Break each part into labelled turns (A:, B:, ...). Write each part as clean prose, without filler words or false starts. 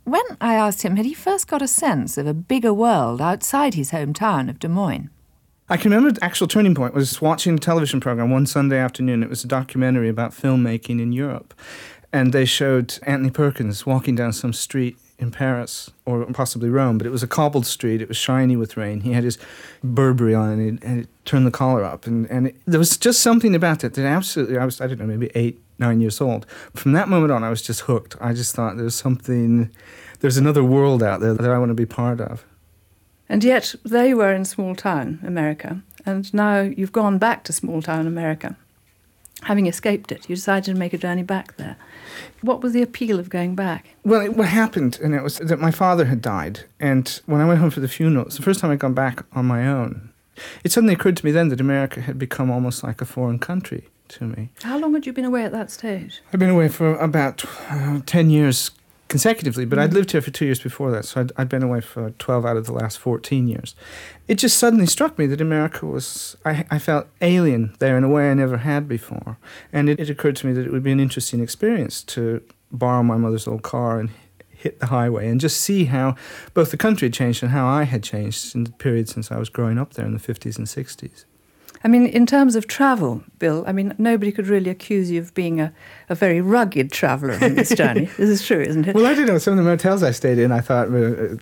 A: When I asked him, had he first got a sense of a bigger world outside his hometown of Des Moines?
B: I can remember the actual turning point was watching a television program one Sunday afternoon. It was a documentary about filmmaking in Europe. And they showed Anthony Perkins walking down some street in Paris, or possibly Rome, but it was a cobbled street. It was shiny with rain. He had his Burberry on, and it turned the collar up. And there was just something about it that absolutely, I don't know, maybe 8, 9 years old. From that moment on, I was just hooked. I just thought there's another world out there that I want to be part of.
C: And yet, there you were in small-town America, and now you've gone back to small-town America. Having escaped it, you decided to make a journey back there. What was the appeal of going back?
B: Well, what happened, and it was that my father had died, and when I went home for the funeral, it's the first time I'd gone back on my own. It suddenly occurred to me then that America had become almost like a foreign country to me.
C: How long had you been away at that stage?
B: I'd been away for about 10 years consecutively, but I'd lived here for 2 years before that, so I'd been away for 12 out of the last 14 years. It just suddenly struck me that America was, I felt alien there in a way I never had before. And it occurred to me that it would be an interesting experience to borrow my mother's old car and hit the highway and just see how both the country had changed and how I had changed in the period since I was growing up there in the 50s and 60s.
C: I mean, in terms of travel, Bill, I mean, nobody could really accuse you of being a very rugged traveller on this journey. This is true, isn't it?
B: Well, I don't know. Some of the motels I stayed in, I thought were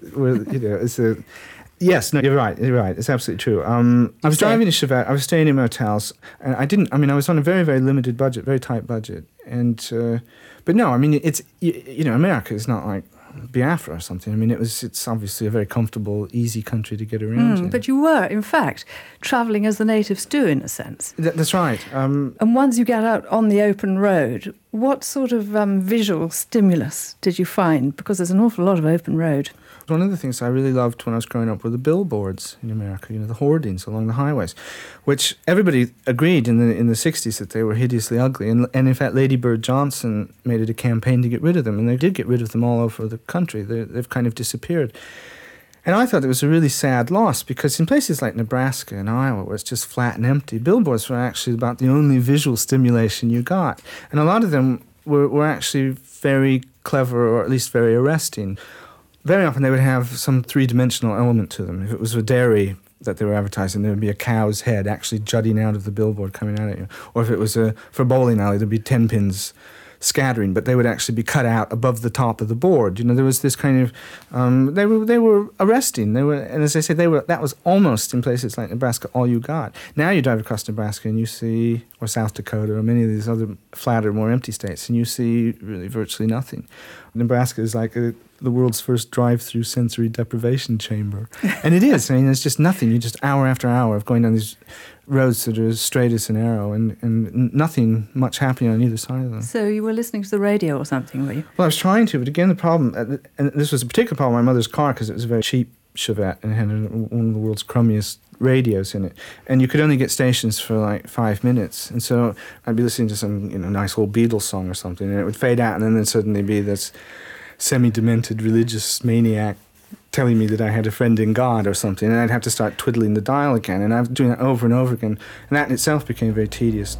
B: yes, no, you're right. It's absolutely true. I was driving a Chevette. I was staying in motels, and I was on a very, very limited budget, very tight budget. And, but no, I mean, it's, America is not like Biafra or something. I mean, it's obviously a very comfortable, easy country to get around in.
C: But you were, in fact, travelling as the natives do, in a sense.
B: That's right.
C: And once you get out on the open road, what sort of visual stimulus did you find? Because there's an awful lot of open road.
B: One of the things I really loved when I was growing up were the billboards in America, the hoardings along the highways, which everybody agreed in the 60s that they were hideously ugly. And in fact, Lady Bird Johnson made it a campaign to get rid of them, and they did get rid of them all over the country. They've kind of disappeared. And I thought it was a really sad loss, because in places like Nebraska and Iowa, where it's just flat and empty, billboards were actually about the only visual stimulation you got. And a lot of them were actually very clever, or at least very arresting. Very often they would have some three-dimensional element to them. If it was a dairy that they were advertising, there would be a cow's head actually jutting out of the billboard coming out at you. Or if it was for a bowling alley, there'd be 10 pins scattering, but they would actually be cut out above the top of the board. There was this kind of they were arresting. And as I say, that was almost in places like Nebraska all you got. Now you drive across Nebraska and you see, or South Dakota, or many of these other flatter, more empty states, and you see really virtually nothing. Nebraska is like the world's first drive-through sensory deprivation chamber. And it is. I mean, there's just nothing. You just hour after hour of going down these roads that are as straight as an arrow, and nothing much happening on either side of them.
C: So you were listening to the radio or something, were you?
B: Well, I was trying to, but again, the problem, and this was a particular problem with my mother's car, because it was a very cheap Chevette and had one of the world's crummiest radios in it, and you could only get stations for like 5 minutes, and so I'd be listening to some nice old Beatles song or something, and it would fade out, and then there'd suddenly be this semi-demented religious maniac telling me that I had a friend in God or something, and I'd have to start twiddling the dial again, and I was doing that over and over again, and that in itself became very tedious.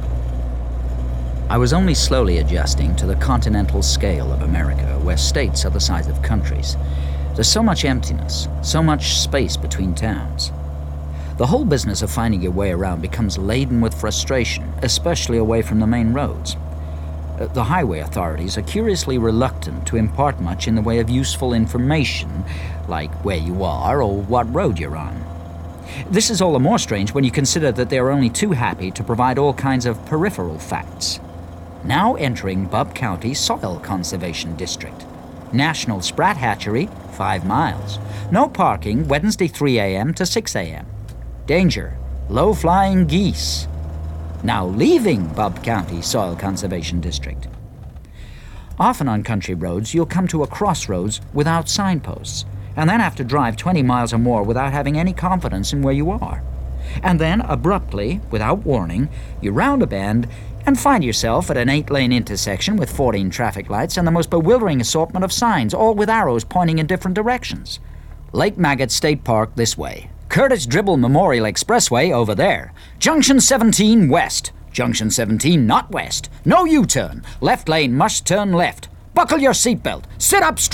D: I was only slowly adjusting to the continental scale of America, where states are the size of countries. There's so much emptiness, so much space between towns. The whole business of finding your way around becomes laden with frustration, especially away from the main roads. The highway authorities are curiously reluctant to impart much in the way of useful information, like where you are or what road you're on. This is all the more strange when you consider that they are only too happy to provide all kinds of peripheral facts. Now entering Bubb County Soil Conservation District. National Sprat Hatchery, 5 miles. No parking, Wednesday 3 a.m. to 6 a.m. Danger, low-flying geese. Now leaving Bubb County Soil Conservation District. Often on country roads, you'll come to a crossroads without signposts, and then have to drive 20 miles or more without having any confidence in where you are. And then, abruptly, without warning, you round a bend and find yourself at an 8-lane intersection with 14 traffic lights and the most bewildering assortment of signs, all with arrows pointing in different directions. Lake Maggot State Park this way. Curtis Dribble Memorial Expressway over there. Junction 17 west. Junction 17 not west. No U-turn. Left lane must turn left. Buckle your seatbelt. Sit up straight.